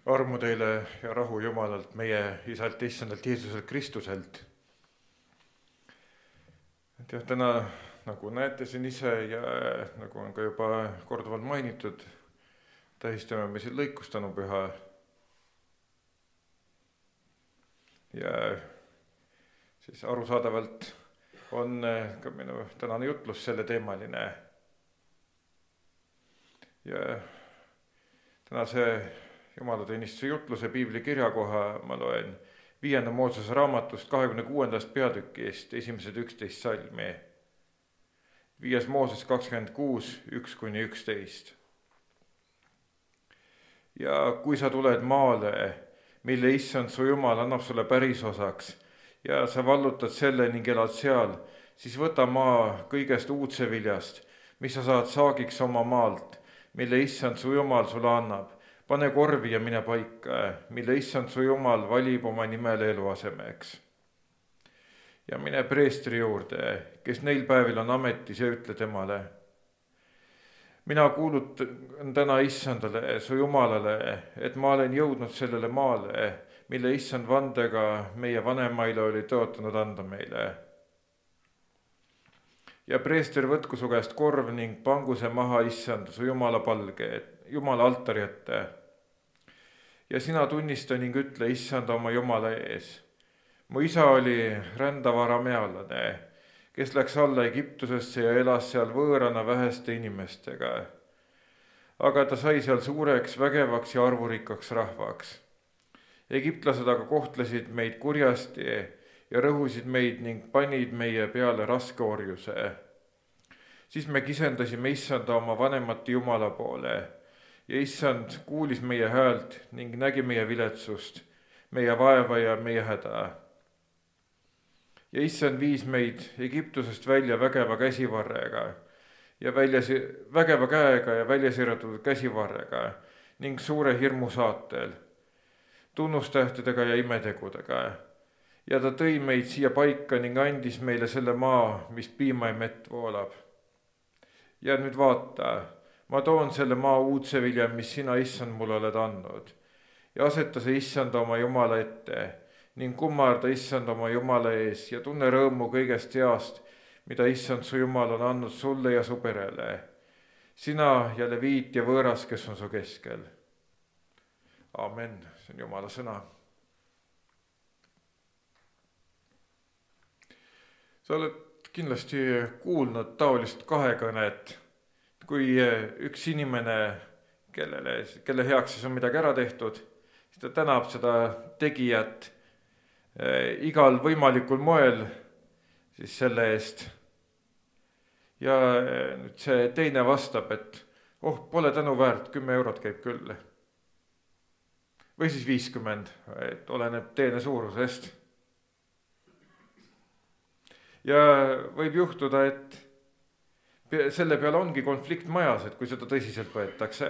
Armu teile ja rahu Jumalalt, meie Isalt, Issandalt, Jeesuselt Kristuselt. Et jah, täna, nagu näete siin ise ja nagu on ka juba korduvalt mainitud, tähistame me siin lõikustanupüha. Ja siis arusaadavalt on ka minu tänane jutlus selle teemaline. Ja tänase Jumalateenistuse jutluse piibli kirjakoha ma loen 5. Moosese raamatust 26. peatükist esimesed 11 salmi. 5. Mooses 26, 1-11. Ja kui sa tuled maale, mille Issand su Jumal annab sulle pärisosaks ja sa vallutad selle ning elad seal, siis võta maa kõigest uudse viljast, mis sa saad saagiks oma maalt, mille Issand su Jumal sulle annab. Pane korvi ja mine paika, mille Issand su Jumal valib oma nimele eluasemeks. Ja mine preestri juurde, kes neil päevil on ametis ja ütle temale. Mina kuulutan täna Issandale, su Jumalale, et ma olen jõudnud sellele maale, mille Issand vandega meie vanemaile oli tõotanud anda meile. Ja preester võtku su käest korv ning pangu see maha Issand, su Jumala palge, Jumala altari ette. Ja sina tunnista ning ütle Issanda oma Jumala ees. Mu isa oli rändav aramealane, kes läks alla Egiptusesse ja elas seal võõrana väheste inimestega. Aga ta sai seal suureks, vägevaks ja arvurikkaks rahvaks. Egiptlased aga kohtlesid meid kurjasti ja rõhusid meid ning panid meie peale raske orjuse. Siis me kisendasime Issanda oma vanemate Jumala poole. Ja Issand kuulis meie häält ning nägi meie viletsust, meie vaeva ja meie häda. Ja Issand viis meid Egiptusest välja vägeva käsivarrega ja vägeva käega ja väljasiratud käsivarrega ning suure hirmu saatel, tunnustähtedega ja imetegudega. Ja ta tõi meid siia paika ning andis meile selle maa, mis piima ja mett voolab. Ja nüüd vaata, ma toon selle maa uudse vilja, mis sina, Issand, mulle oled andnud. Ja aseta see Issanda oma Jumala ette ning kummarda Issand oma Jumala ees ja tunne rõõmu kõigest heast, mida Issand su Jumal on andnud sulle ja su perele. Sina ja leviit ja võõras, kes on su keskel. Amen, see on Jumala sõna. Sa oled kindlasti kuulnud taolist kahekõnet, kui üks inimene, kelle heaks siis on midagi ära tehtud, siis ta tänab seda tegijat igal võimalikul moel siis selle eest. Ja nüüd see teine vastab, et pole tänu väärt, 10 eurot käib küll. Või siis 50, et oleneb teene suurusest. Ja võib juhtuda, et selle peale ongi konflikt majas, et kui seda tõsiselt võetakse.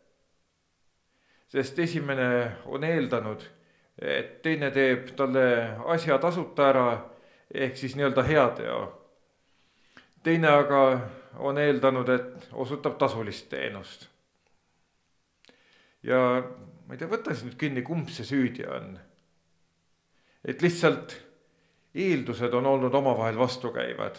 Sest esimene on eeldanud, et teine teeb talle asja tasuta ära, ehk siis nii-öelda heateo. Teine aga on eeldanud, et osutab tasulist teenust. Ja ma ei tea, võta siis nüüd kinni, kumb see süüdi on. Et lihtsalt eeldused on olnud omavahel vastukäivad.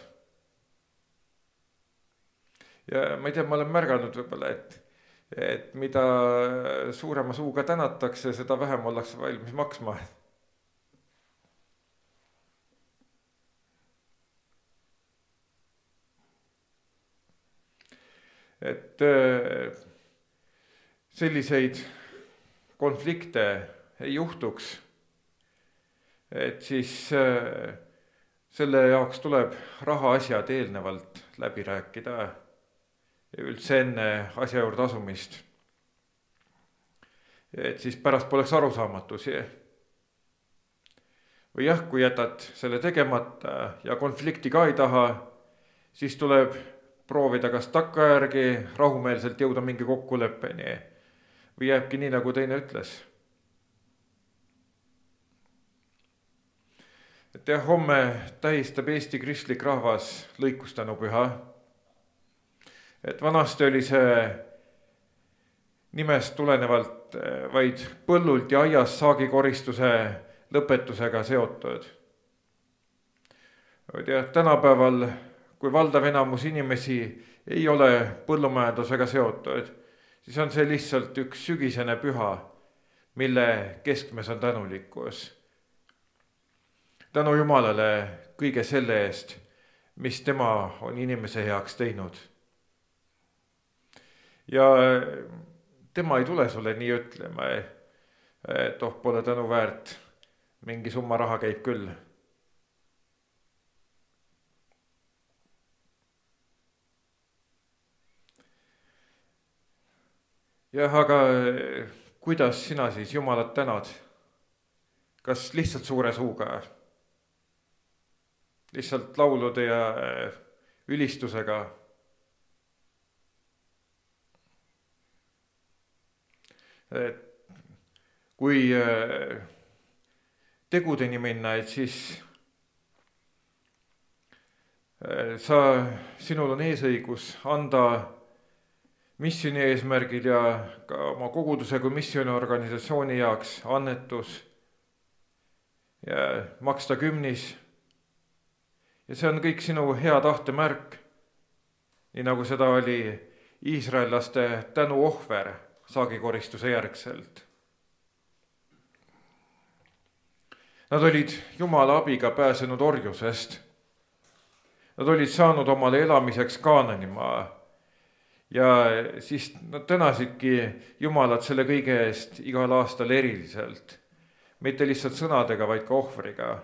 Ja ma ei tea, ma olen märganud võib-olla, et mida suurema suuga tänatakse, seda vähem ollakse valmis maksma. Et selliseid konflikte ei juhtuks, et siis selle jaoks tuleb rahaasjad eelnevalt läbi rääkida ja üldse enne asja juurde asumist. Et siis pärast poleks arusaamatusi. Või jah, kui jätad selle tegemata ja konflikti ka ei taha, siis tuleb proovida kas takkajärgi rahumeelselt jõuda mingi kokkuleppeni. Või jääbki nii, nagu teine ütles. Et jah, homme tähistab Eesti kristlik rahvas lõikustanupüha. Et vanasti oli see nimest tulenevalt, vaid põllult ja aias saagikoristuse lõpetusega seotud. Tänapäeval, kui valdav enamus inimesi ei ole põllumajandusega seotud, siis on see lihtsalt üks sügisene püha, mille keskmes on tänulikkus. Tänu Jumalale kõige selle eest, mis tema on inimese heaks teinud. Ja tema ei tule sulle nii ütlema, et pole tänu väärt, mingi summa raha käib küll. Jah, aga kuidas sina siis Jumalat tänad? Kas lihtsalt suure suuga? Lihtsalt laulude ja ülistusega? Kui tegudeni minna, et siis sinul on eesõigus anda missiooni eesmärgil ja ka oma koguduse kui missiooniorganisatsiooni jaoks annetus ja maksta kümnis. Ja see on kõik sinu hea tahte märk, nii nagu seda oli iisraellaste tänuohver saagikoristuse järgselt. Nad olid Jumala abiga pääsenud orjusest. Nad olid saanud omale elamiseks Kaananimaa ja siis nad tänasidki Jumalat selle kõige eest igal aastal eriliselt. Mitte lihtsalt sõnadega, vaid ka ohvriga.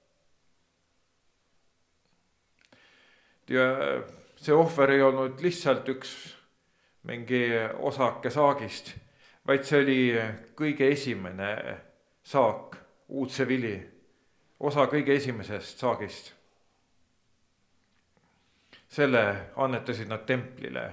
Ja see ohver ei olnud lihtsalt üks mingi osake saagist, vaid see oli kõige esimene saak, uudse vili, osa kõige esimesest saagist. Selle annetasid nad templile.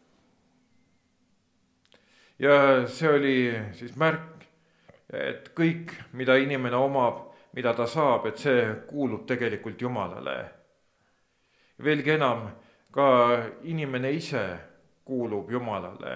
Ja see oli siis märk, et kõik, mida inimene omab, mida ta saab, et see kuulub tegelikult Jumalale. Veelgi enam, ka inimene ise kuulub Jumalale.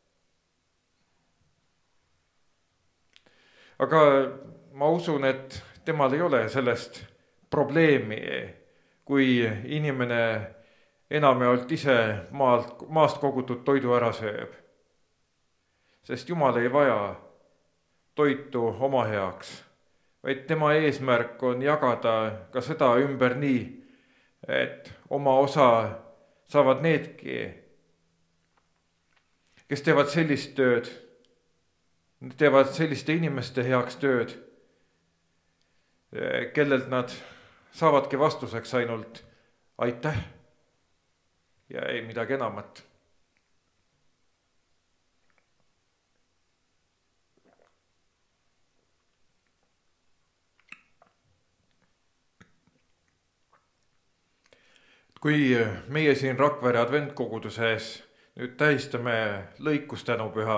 Aga ma usun, et temal ei ole sellest probleemi, kui inimene enamjaolt ise maast kogutud toidu ära sööb. Sest Jumal ei vaja toitu oma heaks, vaid tema eesmärk on jagada ka seda ümber nii, et oma osa saavad needki, kes teevad sellist tööd, teevad selliste inimeste heaks tööd, kellelt nad saavadki vastuseks ainult aitäh ja ei midagi enamat. Kui meie siin Rakvere adventkoguduses nüüd tähistame lõikustänupüha,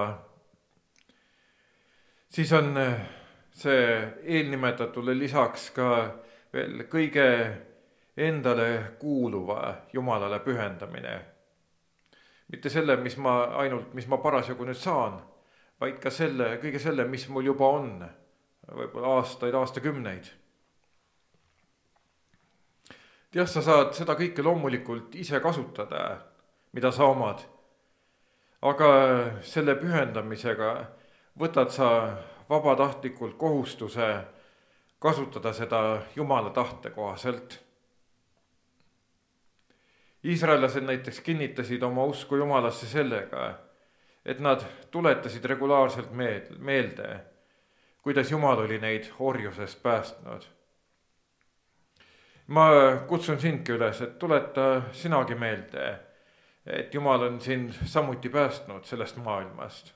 siis on see eelnimetatule lisaks ka veel kõige endale kuuluva Jumalale pühendamine. Mitte selle, mis ma parasjagu nüüd saan, vaid ka kõige selle, mis mul juba on, võib-olla aastakümneid. Jah, sa saad seda kõike loomulikult ise kasutada, mida sa omad, aga selle pühendamisega võtad sa vabatahtlikult kohustuse kasutada seda Jumala tahte kohaselt. Iisraellased näiteks kinnitasid oma usku Jumalasse sellega, et nad tuletasid regulaarselt meelde, kuidas Jumal oli neid orjusest päästnud. Ma kutsun sindki üles, et tuleta sinagi meelde, et Jumal on sind samuti päästnud sellest maailmast.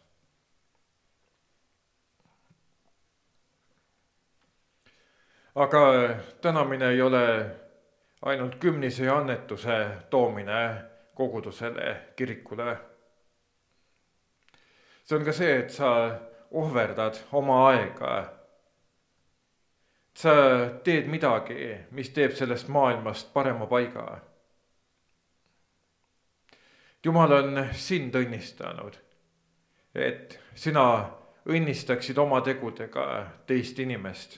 Aga tänamine ei ole ainult kümnise ja annetuse toomine kogudusele, kirikule. See on ka see, et sa ohverdad oma aega. Sa teed midagi, mis teeb sellest maailmast parema paiga. Jumal on sind õnnistanud et sina õnnistaksid oma tegudega teist inimest.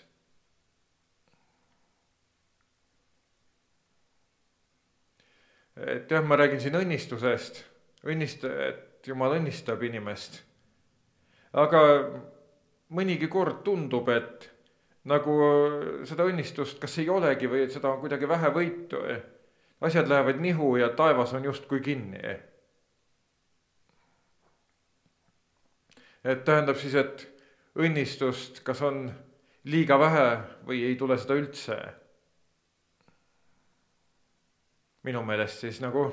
Et jah, ma räägin siin õnnistusest, et Jumal õnnistab inimest. Aga mõnigi kord tundub, et nagu seda õnnistust kas ei olegi või et seda on kuidagi vähe võitu. Asjad lähevad nihu ja taevas on justkui kinni. Et tähendab siis, et õnnistust kas on liiga vähe või ei tule seda üldse. Minu meelest siis nagu.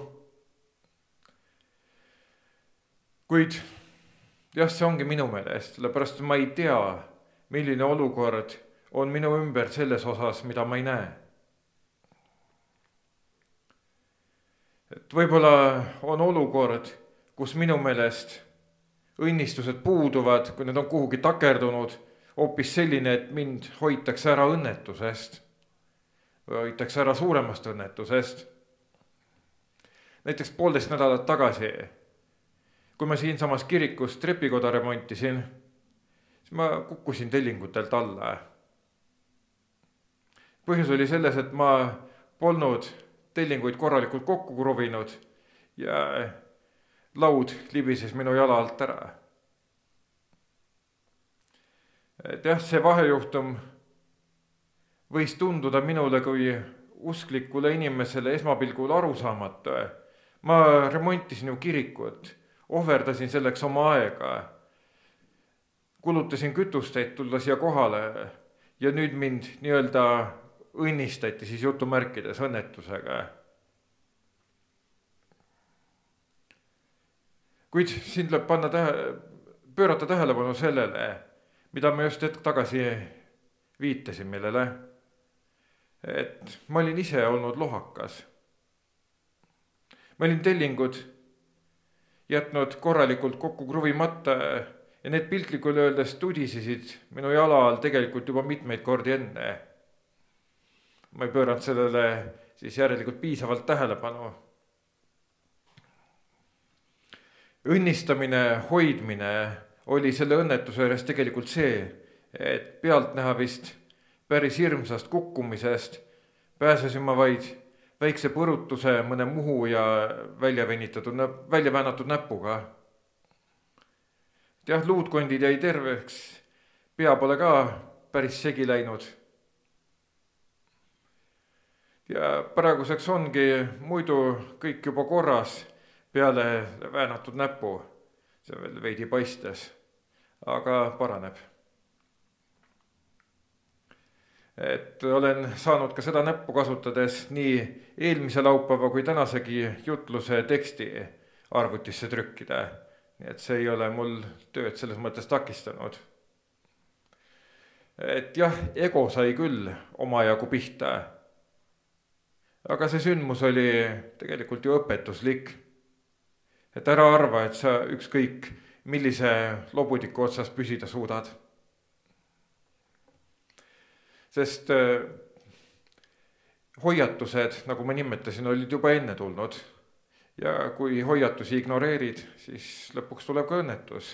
Kuid jah, see ongi minu meelest, sellepärast ma ei tea, milline olukord on minu ümber selles osas, mida ma ei näe. Et võib-olla on olukord, kus minu meelest õnnistused puuduvad, kui need on kuhugi takerdunud, hoopis selline, et mind hoitakse ära õnnetusest või hoitakse ära suuremast õnnetusest. Näiteks 1,5 nädalat tagasi, kui ma siinsamas kirikus trepikoda remontisin, siis ma kukkusin tellingutelt alla. Põhjus oli selles, et ma polnud tellinguid korralikult kokku kruvinud ja laud libises minu jala alt ära. Et jah, see vahejuhtum võis tunduda minule kui usklikule inimesele esmapilgul arusaamatu. Ma remontisin ju kirikut, ohverdasin selleks oma aega, kulutasin kütust, et tulla siia kohale ja nüüd mind nii-öelda õnnistati siis jutumärkides õnnetusega. Kuid siin tuleb pöörata tähelepanu sellele, mida ma just hetk tagasi viitasin millele, et ma olin ise olnud lohakas. Ma olin tellingud jätnud korralikult kokku kruvimata ja need piltlikult öeldes tudisesid minu jala all tegelikult juba mitmeid kordi enne. Ma ei pööranud sellele siis järelikult piisavalt tähelepanu. Õnnistamine, hoidmine oli selle õnnetuse juures tegelikult see, et pealtnäha vist päris hirmsast kukkumisest pääsesin ma vaid väikse põrutuse, mõne muhu ja välja väänatud näpuga. Jah, luudkondid jäi terveks, pea pole ka päris segi läinud. Ja praeguseks ongi muidu kõik juba korras peale väänatud näpu. See veel veidi paistes, aga paraneb. Et olen saanud ka seda näppu kasutades nii eelmise laupäeva kui tänasegi jutluse teksti arvutisse trükkida. Nii et see ei ole mul tööd selles mõttes takistanud. Et jah, ego sai küll omajagu pihta. Aga see sündmus oli tegelikult ju õpetuslik. Et ära arva, et sa ükskõik millise lobudiku otsas püsida suudad. Sest hoiatused, nagu ma nimetasin, olid juba enne tulnud. Ja kui hoiatusi ignoreerid, siis lõpuks tuleb ka õnnetus.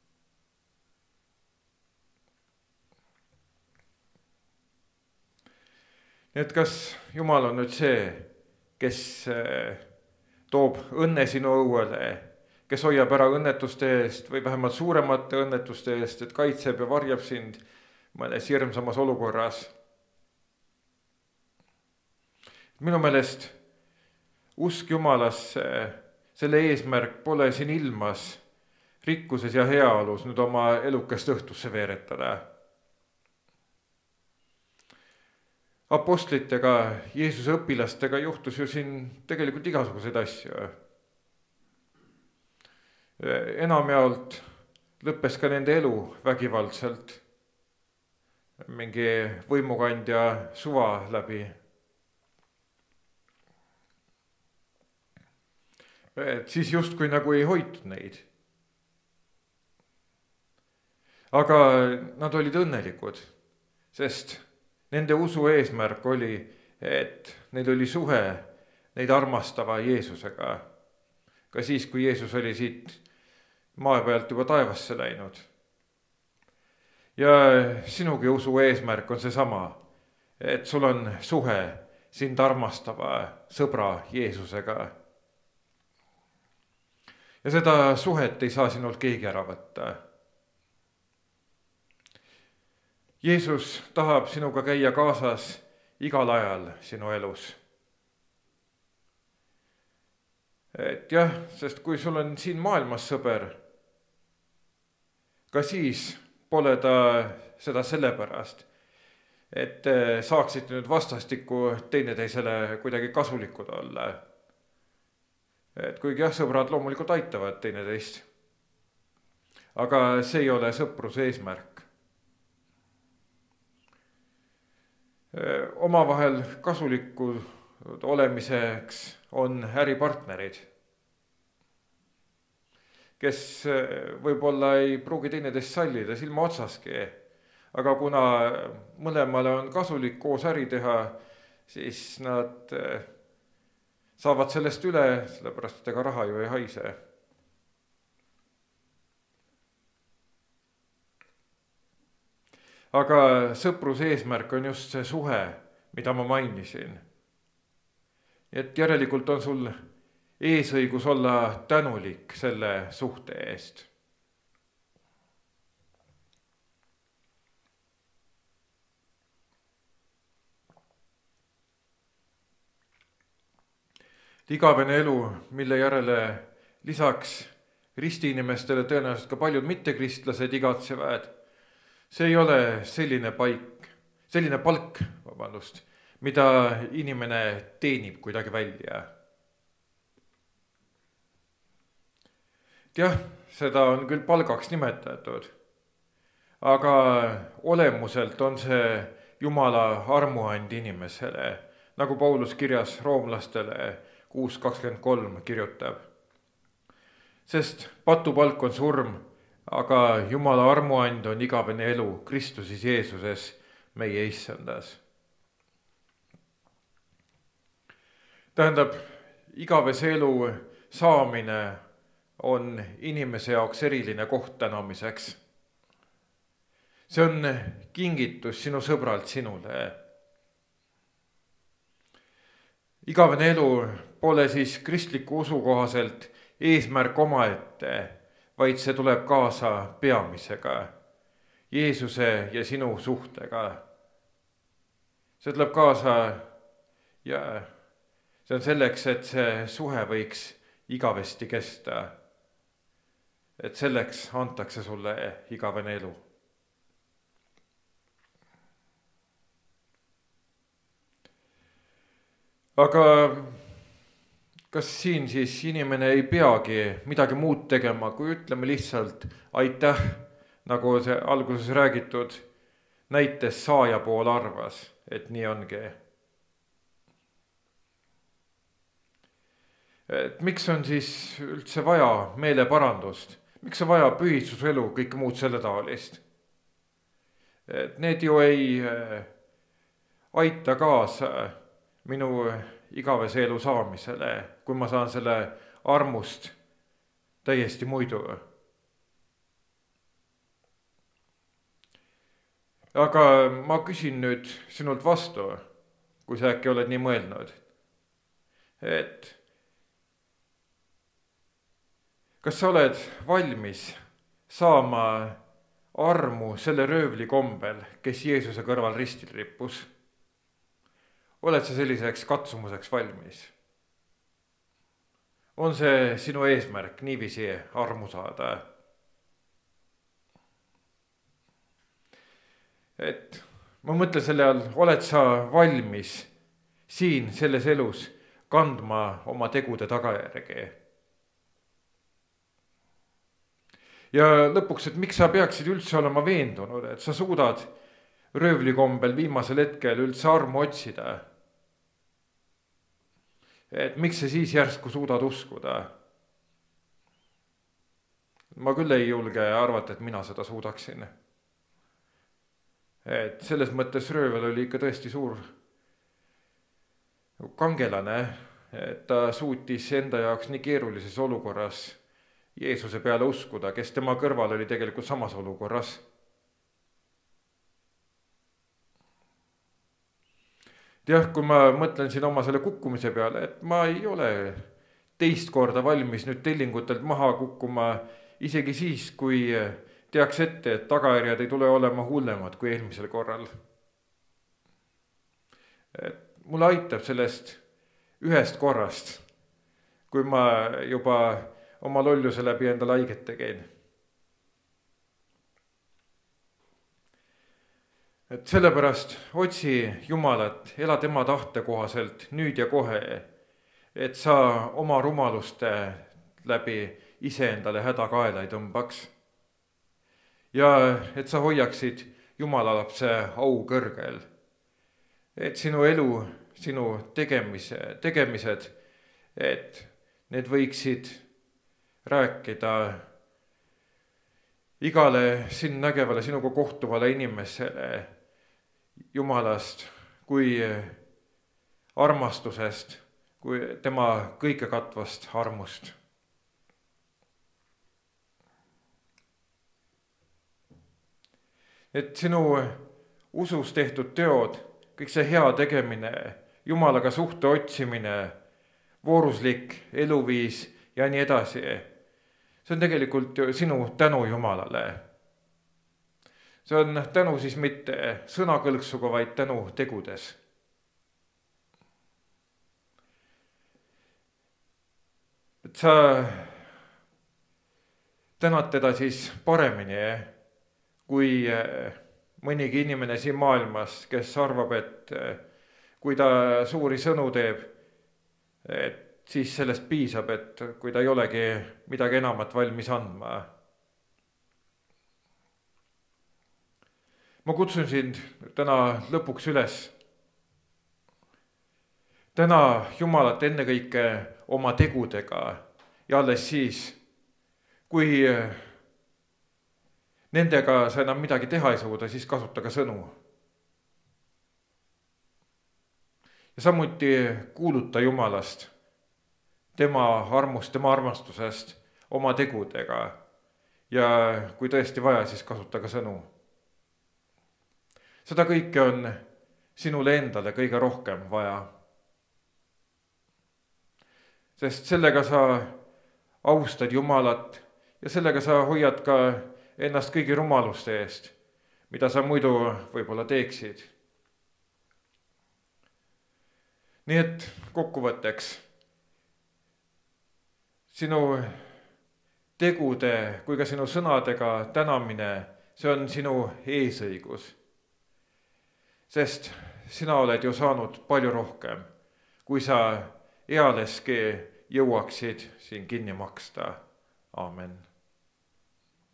Nii et kas Jumal on nüüd see, kes toob õnne sinu õuele, kes hoiab ära õnnetuste eest või vähemalt suuremate õnnetuste eest, et kaitseb ja varjab sind mõnes hirmsamas olukorras. Minu meelest usk Jumalasse, selle eesmärk pole siin ilmas rikkuses ja heaolus nüüd oma elukest õhtusse veeretada. Apostlitega, Jeesuse õpilastega juhtus ju siin tegelikult igasuguseid asju. Enamjaolt lõppes ka nende elu vägivaldselt, mingi võimukandja suva läbi. Et siis justkui nagu ei hoitud neid. Aga nad olid õnnelikud, sest nende usu eesmärk oli, et neil oli suhe neid armastava Jeesusega. Ka siis, kui Jeesus oli siit maa pealt juba taevasse läinud. ja sinugi usu eesmärk on seesama, et sul on suhe sind armastava sõbra Jeesusega. ja seda suhet ei saa sinult keegi ära võtta. Jeesus tahab sinuga käia kaasas igal ajal sinu elus. Et jah, sest kui sul on siin maailmas sõber, ka siis pole ta seda sellepärast, et saaksid nüüd vastastikku teineteisele kuidagi kasulikud olla. Et kuigi jah, sõbrad loomulikult aitavad teineteist, aga see ei ole sõpruse eesmärk. Omavahel kasulikud olemiseks on äripartnerid, kes võib-olla ei pruugi teineteist sallida silma otsaski, aga kuna mõlemale on kasulik koos äri teha, siis nad saavad sellest üle, sellepärast et ega raha ju ei haise. Aga sõpruse eesmärk on just see suhe, mida ma mainisin. Et järelikult on sul eesõigus olla tänulik selle suhte eest. Igavene elu, mille järele lisaks ristiinimestele tõenäoliselt ka paljud mittekristlased igatsevad, see ei ole selline palk, mida inimene teenib kuidagi välja. Jah, seda on küll palgaks nimetatud, aga olemuselt on see Jumala armuand inimesele, nagu Paulus kirjas roomlastele 6:23 kirjutab. Sest patupalk on surm, aga Jumala armuand on igavene elu Kristuses Jeesuses, meie issandas. Tähendab, igavese elu saamine on inimese jaoks eriline koht tänamiseks. See on kingitus sinu sõbralt sinule. Igavene elu pole siis kristliku usu kohaselt eesmärk omaette, vaid see tuleb kaasa peamisega, Jeesuse ja sinu suhtega. See tuleb kaasa ja see on selleks, et see suhe võiks igavesti kesta. Et selleks antakse sulle igavene elu. Aga kas siin siis inimene ei peagi midagi muud tegema, kui ütleme lihtsalt aitäh, nagu see alguses räägitud näites saaja pool arvas, et nii ongi. Et miks on siis üldse vaja meeleparandust? Miks on vaja pühitsuselu, kõike muud selle taolist? Et need ju ei aita kaasa minu igavese elu saamisele, kui ma saan selle armust täiesti muidu. Aga ma küsin nüüd sinult vastu, kui sa äkki oled nii mõelnud, et kas sa oled valmis saama armu selle röövli kombel, kes Jeesuse kõrval ristil rippus? Oled sa selliseks katsumuseks valmis? On see sinu eesmärk niiviisi armu saada? Et ma mõtlen selle all, oled sa valmis siin selles elus kandma oma tegude tagajärgi? Ja lõpuks, et miks sa peaksid üldse olema veendunud, et sa suudad röövli kombel viimasel hetkel üldse armu otsida? Et miks sa siis järsku suudad uskuda? Ma küll ei julge arvata, et mina seda suudaksin. Et selles mõttes röövel oli ikka tõesti suur kangelane, et ta suutis enda jaoks nii keerulises olukorras Jeesuse peale uskuda, kes tema kõrval oli tegelikult samas olukorras. jah, kui ma mõtlen siin oma selle kukkumise peale, et ma ei ole teist korda valmis nüüd tellingutelt maha kukkuma, isegi siis, kui teaks ette, et tagajärjed ei tule olema hullemad kui eelmisel korral. Et mulle aitab sellest ühest korrast, kui ma juba oma lolluse läbi endale haiget tegin. Et sellepärast otsi Jumalat, ela tema tahte kohaselt nüüd ja kohe, et sa oma rumaluste läbi iseendale häda kaela ei tõmbaks. Ja et sa hoiaksid Jumala lapse au kõrgel. Et sinu elu, sinu tegemised, et need võiksid rääkida igale sind nägevale, sinuga kohtuvale inimesele Jumalast kui armastusest, kui tema kõikekatvast armust. Et sinu usus tehtud teod, kõik see hea tegemine, Jumalaga suhte otsimine, vooruslik eluviis ja nii edasi, see on tegelikult sinu tänu Jumalale. See on tänu siis mitte sõnakõlksuga, vaid tänu tegudes. Et sa tänad teda siis paremini, kui mõnigi inimene siin maailmas, kes arvab, et kui ta suuri sõnu teeb, et siis sellest piisab, et kui ta ei olegi midagi enamat valmis andma. Ma kutsun sind täna lõpuks üles. Täna Jumalat ennekõike oma tegudega ja alles siis, kui nendega sa enam midagi teha ei suuda, siis kasuta ka sõnu. Ja samuti kuuluta Jumalast, tema armust, tema armastusest oma tegudega. Ja kui tõesti vaja, siis kasuta ka sõnu. Seda kõike on sinule endale kõige rohkem vaja. Sest sellega sa austad Jumalat ja sellega sa hoiad ka ennast kõigi rumaluste eest, mida sa muidu võib-olla teeksid. Nii et kokkuvõtteks, sinu tegude kui ka sinu sõnadega tänamine, see on sinu eesõigus. Sest sina oled ju saanud palju rohkem, kui sa ealeski jõuaksid siin kinni maksta. Aamen.